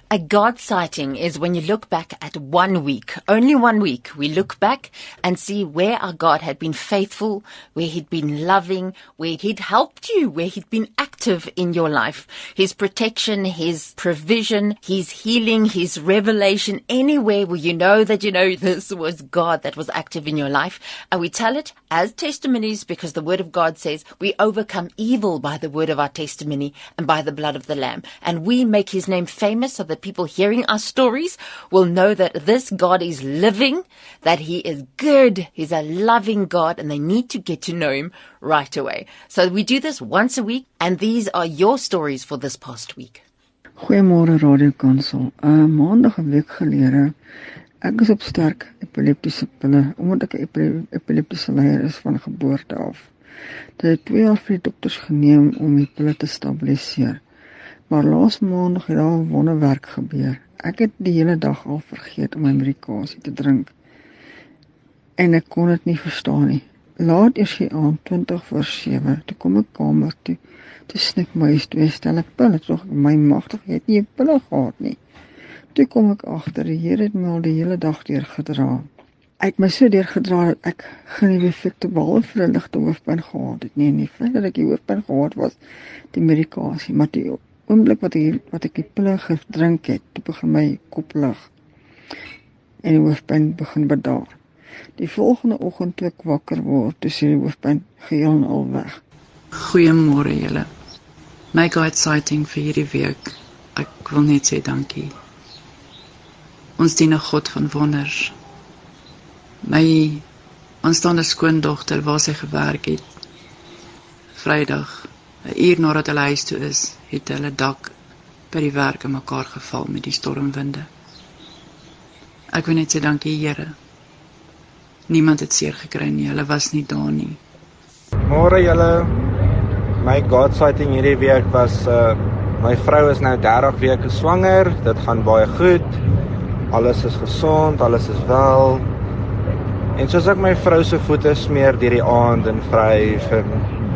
A God sighting is when you look back at 1 week, only 1 week. We look back and see where our God had been faithful, where He'd been loving, where He'd helped you, where He'd been active in your life. His protection, His provision, His healing, His revelation, anywhere where you know that this was God that was active in your life. And we tell it as testimonies because the Word of God says we overcome evil by the word of our testimony and by the blood of the Lamb. And we make His name famous so that people hearing our stories will know that this God is living, that He is good, He's a loving God, and they need to get to know Him right away. So we do this once a week, and these are your stories for this past week. Goeiemôre Radio Kansel. Maandag 'n week gelede, ek is op sterk epileptiese pille, omdat ek 'n epileptiese leier is van geboorte af. Dit het 2 jaar vir die dokters geneem om die pille te stabiliseer. Maar laas maandag het daar 'n wonderwerk gebeur. Ek het die hele dag al vergeet om my medikasie te drink. En ek kon dit nie verstaan nie. Laat eers die aand 7:20, toe kom ek kamer toe. Toe snik my 2 stelle pille. Toe my magtig, jy het nie 'n pille gehad nie. Toe kom ek agter, die Here het my al die hele dag deurgedra. Ek het my so deurgedra dat ek geen effekte behalwe vir 'n ligte hoofpyn gehad het nie. En die feit dat ek die hoofpyn gehad was, die medikasie, maar die oomblik wat ek die pille gedrink het, toe begin my kop lig en die hoofpyn begin bedaar. Die volgende oggend toe ek wakker word, toe sien die hoofpyn geheel en al weg. Goeiemôre julle. My God sighting vir hierdie week. Ek wil net sê dankie. Ons dien 'n God van wonders. My aanstaande skoondogter waar sy gewerk het, Vrydag, 'n uur nadat hulle huis toe is, het hulle dak by die werk in mekaar geval met die stormwinde. Ek wil net sê dankie Here. Niemand het seer gekry nie, hulle was nie daar nie. Môre julle. My God sighting hierdie week was my vrou is nou 30 weke swanger. Dit gaan baie goed. Alles is gesond, alles is wel. En soos ek my vrou se voete smeer deur die aand en vryf en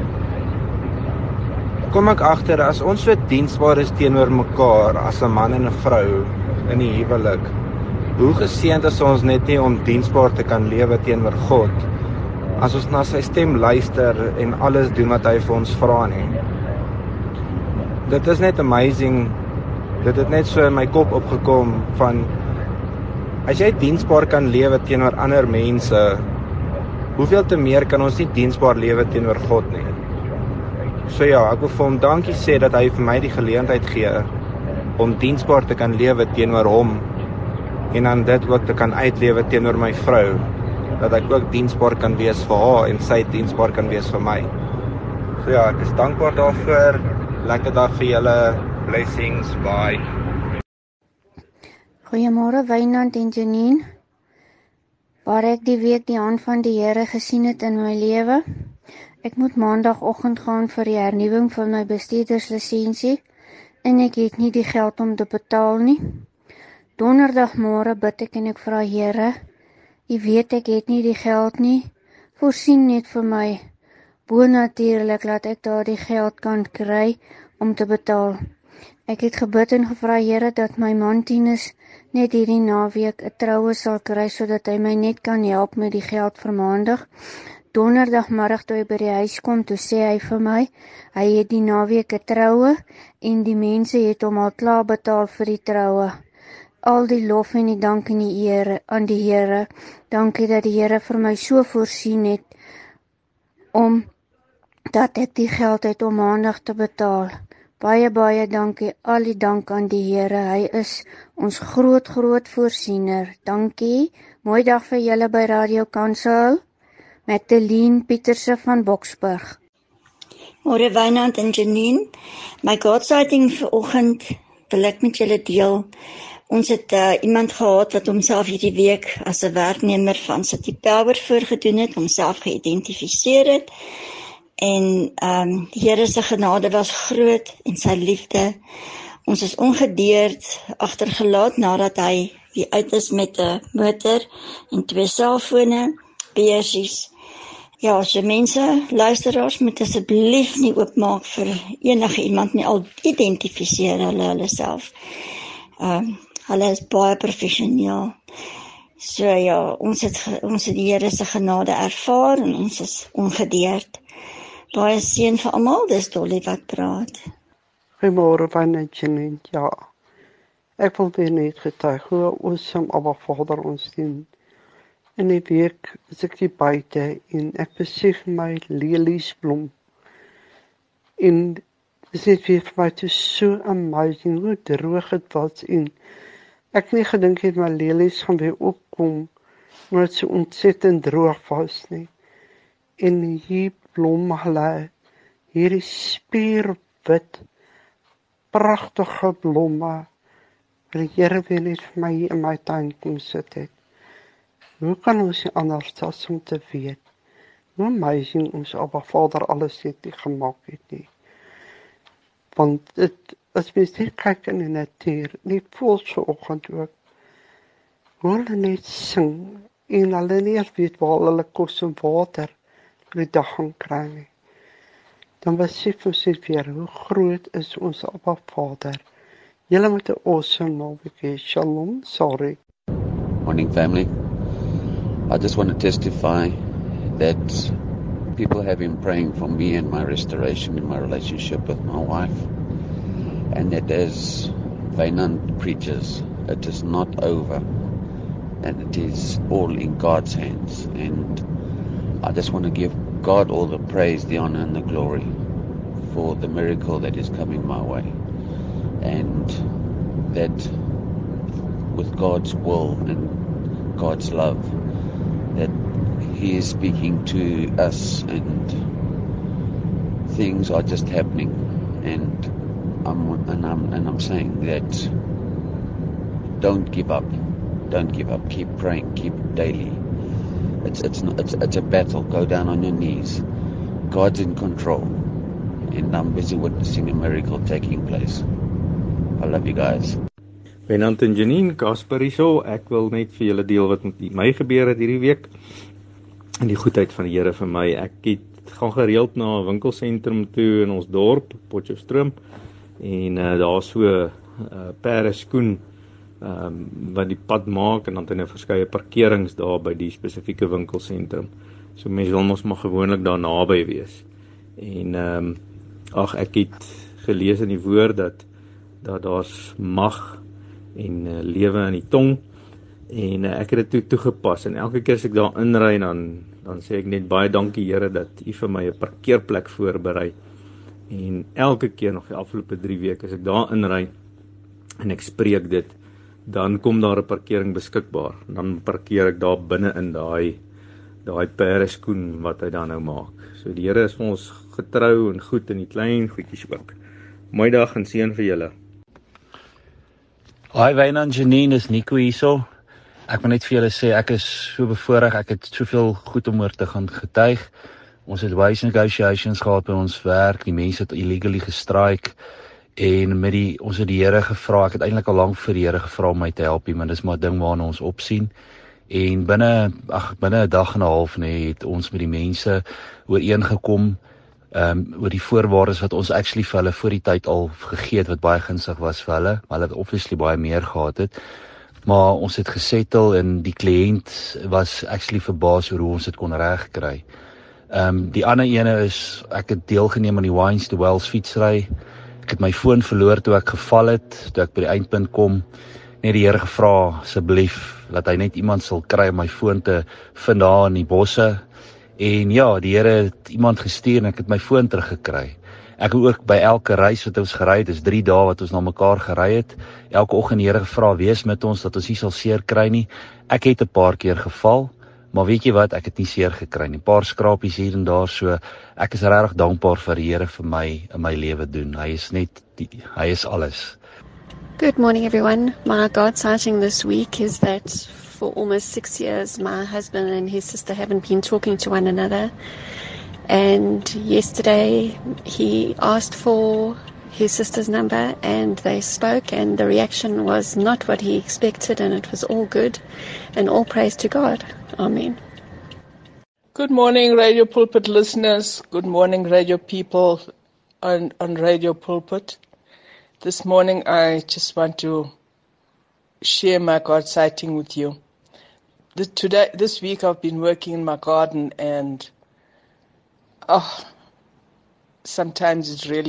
kom ek agter, as ons so diensbaar is teenoor mekaar as 'n man en 'n vrou in die huwelik, hoe geseënd is ons net nie om diensbaar te kan lewe teenoor God, as ons na sy stem luister en alles doen wat hy vir ons vra nie. Dit is net amazing, dit het net so in my kop opgekom van, as jy diensbaar kan lewe teenoor ander mense, hoeveel te meer kan ons nie diensbaar lewe teenoor God nie. So ja, ek wil vir hom dankie sê dat hy vir my die geleentheid gee om diensbaar te kan lewe teenoor hom en dan dit ook te kan uitlewe teenoor my vrou, dat ek ook diensbaar kan wees vir haar en sy diensbaar kan wees vir my. So ja, ek is dankbaar daarvoor. Lekker dag vir julle. Blessings, bye. Goeiemôre Wynand en Janine. Waar ek die week die hand van die Here gesien het in my lewe. Ek moet maandagoggend gaan vir die hernuwing van my bestuurderslisensie en ek het nie die geld om te betaal nie. Donderdagmôre bid ek en ek vra Here, U weet ek het nie die geld nie, voorsien net vir my, bonatuurlik laat ek daardie geld kan kry om te betaal. Ek het gebid en gevra Here dat my man Tinus net hierdie naweek 'n troue sal kry sodat hy my net kan help met die geld vir maandag. Donderdagmiddag toe hy by die huis kom, toe sê hy vir my, hy het die naweek 'n troue en die mense het hom al klaar betaal vir die troue. Al die lof en die dank en die eer aan die Here. Dankie dat die Here vir my so voorsien het om dat ek die geld het om maandag te betaal. Baie, baie dankie, al die dank aan die Here. Hy is ons groot voorsiener. Dankie. Mooi dag vir julle by Radio Kansel. Magdalene Pieterse van Boksburg. Môre Wynand en Janine. My God sighting vanoggend wil ek met julle deel. Ons het iemand gehad wat homself hierdie week as 'n werknemer van City Power voorgedoen het, homself geïdentifiseer het. En die Here se genade was groot en sy liefde. Ons is ongedeerd agtergelaat nadat hy weer uit is met 'n motor en 2 selfone, beursies. Ja, so mense, luisteraars, moet asseblief nie oopmaak vir enige iemand nie, al identifiseer hulle self. Hulle is baie professioneel. So ja, ons het die Here se genade ervaar en ons is ongedeerd. Baie seën vir almal, dis Dolly wat praat. Goeiemôre van Janine, ja. Ek wil weer net getuig hoe awesome Abba Vader ons dien. In die week is ek hier buite en ek besef my leliesblom. En dis net weer vir my so amazing hoe droog het was en ek nie gedink het my lelies gaan weer opkom, maar het so ontsettend droog was nie. En hier blom hulle, hierdie spierwit, pragtige blomme, die Here weer net vir my hier in my tuin kom sit het. Hoe kan ons nie anders as om te weet, hoe amazing ons Abba Vader alles het nie gemaak het nie. Want as mens net kyk in die natuur, die voëls vanoggend ook, hoe hulle net sing, en hulle nie eens weet waar hulle kos en water die dag gaan kry nie. Dan besef ons net weer, hoe groot is ons Abba Vader. Julle moet 'n awesome naweek hê. Shalom, sorry. Morning family. I just want to testify that people have been praying for me and my restoration in my relationship with my wife. And that as Wynand preaches, it is not over. And it is all in God's hands. And I just want to give God all the praise, the honor and the glory for the miracle that is coming my way. And that with God's will and God's love, that He is speaking to us and things are just happening. And I'm saying that don't give up. Don't give up. Keep praying. Keep daily. It's a battle. Go down on your knees. God's in control. And I'm busy witnessing a miracle taking place. I love you guys. Wynand en Janine, Kasper hierso. Ek wil net vir julle deel wat met my gebeur het hierdie week. En die goedheid van die Here vir my. Ek gaan gereeld na 'n winkelsentrum toe in ons dorp, Potchefstroom. En daar so perde skoen wat die pad maak en dan het hy verskeie parkerings daar by die spesifieke winkelsentrum. So mense wil mos maar gewoonlik daar naby wees. En ek het gelees in die woord dat daar's mag en lewe in die tong. En ek het dit toegepas en elke keer as ek daar inry dan sê ek net baie dankie Here dat U vir my 'n parkeerplek voorberei. En elke keer nog die afgelope 3 weke as ek daar inry en ek spreek dit, dan kom daar 'n parkering beskikbaar. Dan parkeer ek daar binne in daai perde skoen wat hy dan nou maak. So die Here is vir ons getrou en goed in die klein goedjies ook. Mooi dag en seën vir julle. Hi Wynand, Janine, is Nico hierso. Ek wil net vir julle sê, ek is so bevoorreg, ek het soveel goed om oor te gaan getuig. Ons het wise negotiations gehad by ons werk, die mense het illegally gestrike, en ons het die Here gevra, ek het eintlik al lank vir die Here gevra om my te help, maar dis maar 'n ding waarna ons opsien. En binne 'n dag en 'n half het ons met die mense ooreengekom, oor die voorwaardes wat ons actually vir hulle voor die tyd al gegee het, wat baie gunstig was vir hulle, maar hulle het obviously baie meer gehad het. Maar ons het gesettle en die kliënt was actually verbaas oor hoe ons dit kon regkry. Die ander ene is, ek het deelgeneem aan die Wines to Wells fietsry. Ek het my foon verloor toe ek geval het, toe ek by die eindpunt kom. Net die Here gevra, asseblief, dat hy net iemand sal kry om my foon te vind daar in die bosse. En ja, die Here het iemand gestuur en ek het my foon teruggekry. Ek het ook by elke reis wat ons gery het, dis 3 dae wat ons na mekaar gery het, elke oggend die Here gevra, wees met ons, dat ons nie sal seer kry nie. Ek het 'n paar keer geval, maar weet jy wat, ek het nie seer gekry nie. 'n Paar skrapies hier en daar, so ek is regtig dankbaar vir die Here vir my in my lewe doen. Hy is alles. Good morning everyone. My God sighting this week is that for almost 6 years my husband and his sister haven't been talking to one another. And yesterday he asked for his sister's number and they spoke and the reaction was not what he expected and it was all good and all praise to God. Amen. Good morning, Radio Pulpit listeners. Good morning, radio people on Radio Pulpit. This morning I just want to share my God sighting with you. This week I've been working in my garden, and sometimes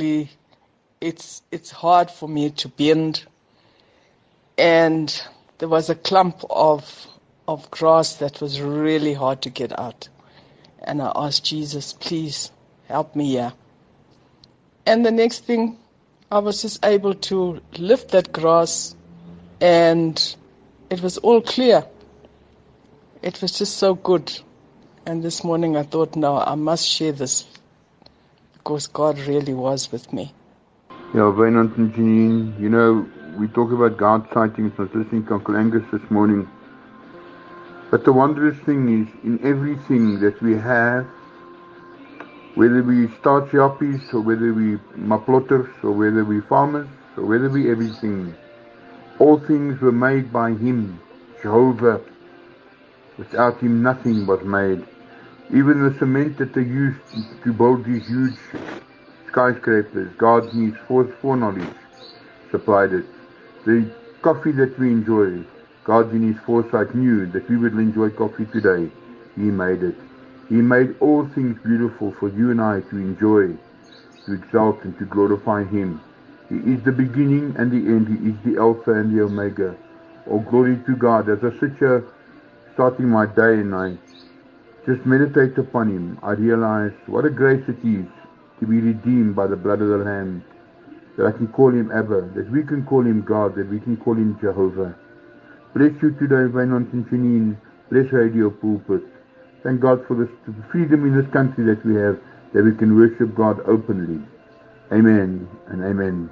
it's hard for me to bend. And there was a clump of grass that was really hard to get out. And I asked Jesus, please help me here. And the next thing, I was just able to lift that grass, and it was all clear. It was just so good. And this morning I thought, no, I must share this, because God really was with me. Yeah, Wynand and Janine, we talk about God sightings. I was listening to Uncle Angus this morning. But the wondrous thing is, in everything that we have, whether we start yappies, or whether we maplotters, or whether we farmers, or whether we everything, all things were made by Him, Jehovah. Without Him nothing was made. Even the cement that they used to build these huge skyscrapers, God in His foreknowledge supplied it. The coffee that we enjoy, God in His foresight knew that we would enjoy coffee today. He made it. He made all things beautiful for you and I to enjoy, to exalt and to glorify Him. He is the beginning and the end. He is the Alpha and the Omega. All glory to God. As I sit here starting my day and I just meditate upon Him, I realize what a grace it is to be redeemed by the blood of the Lamb, that I can call Him Abba, that we can call Him God, that we can call Him Jehovah. Bless you today, Wynand and Janine. Bless Radio Pulpit. Thank God for this freedom in this country that we have, that we can worship God openly. Amen and amen.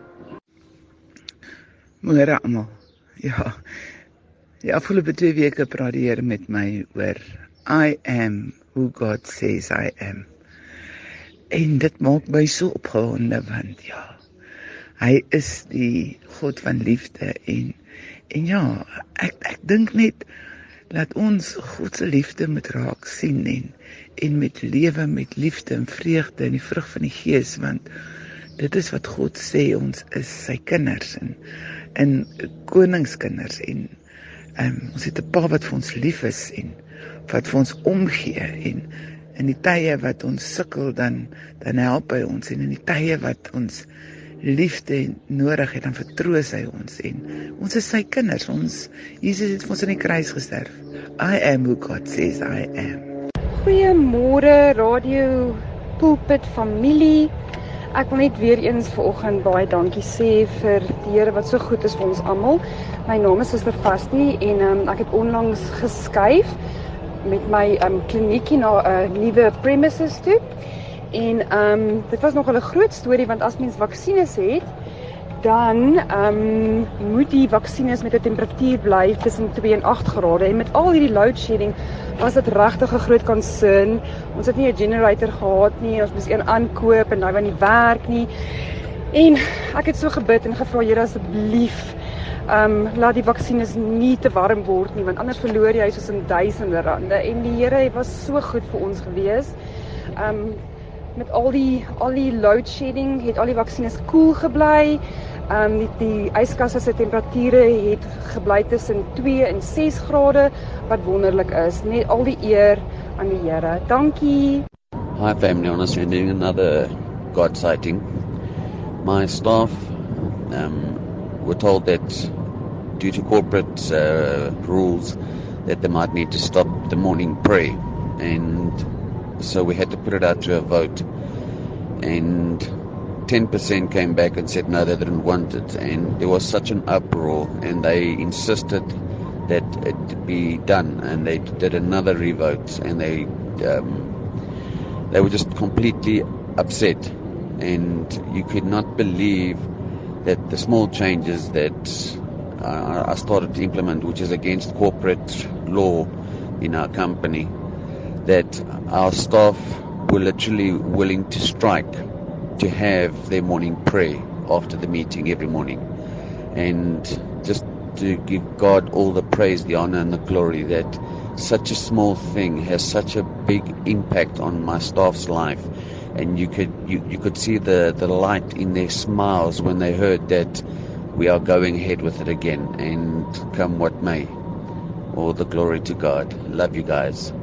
Môre almal. Ja. Die afgelope 2 weke praat die Here met my oor I am who God says I am. En dit maak my so opgewonde, want ja, hy is die God van liefde en ja, ek dink net laat ons God se liefde moet raak sien en met lewe met liefde en vreugde en die vrug van die Gees, want dit is wat God sê, ons is sy kinders en koningskinders en ons het 'n Pa wat vir ons lief is en wat vir ons omgee en in die tye wat ons sukkel dan help hy ons en in die tye wat ons liefde nodig het dan vertroos hy ons en ons is sy kinders. Jesus het vir ons aan die kruis gesterf. I am who God says I am. Goeiemôre Radio Pulpit familie. Ek wil net weer eens vanoggend baie dankie sê vir die Here wat so goed is vir ons almal. My naam is Suster Fasti en ek het onlangs geskuif met my kliniekie na 'n nuwe premises toe. En dit was nogal 'n groot storie, want as mens vaksines het, dan moet die vaksines met 'n temperatuur bly tussen 2 en 8 grade. En met al hierdie load shedding was dit regtig 'n groot concern. Ons het nie 'n generator gehad nie, ons moes een aankoop en daai was nie werk nie. En ek het so gebid en gevra, Here, asseblief, laat die vaksines nie te warm word nie, want anders verloor jy soos in duisende rande. En die Here was so goed vir ons gewees. Met al die load shedding het al die vaksines koel gebly. Die yskasse se temperature het gebly tussen 2 en 6 grade, wat wonderlik is. Net al die eer aan die Here. Dankie. Hi family, on us doing another God sighting. My staff were told that due to corporate rules that they might need to stop the morning prayer, and so we had to put it out to a vote, and 10% came back and said no, they didn't want it, and there was such an uproar, and they insisted that it be done, and they did another revote, and they were just completely upset, and you could not believe that the small changes that I started to implement, which is against corporate law in our company, that our staff were literally willing to strike to have their morning prayer after the meeting every morning. And just to give God all the praise, the honor and the glory that such a small thing has such a big impact on my staff's life. And you could see the light in their smiles when they heard that we are going ahead with it again, and come what may, all the glory to God. Love you guys.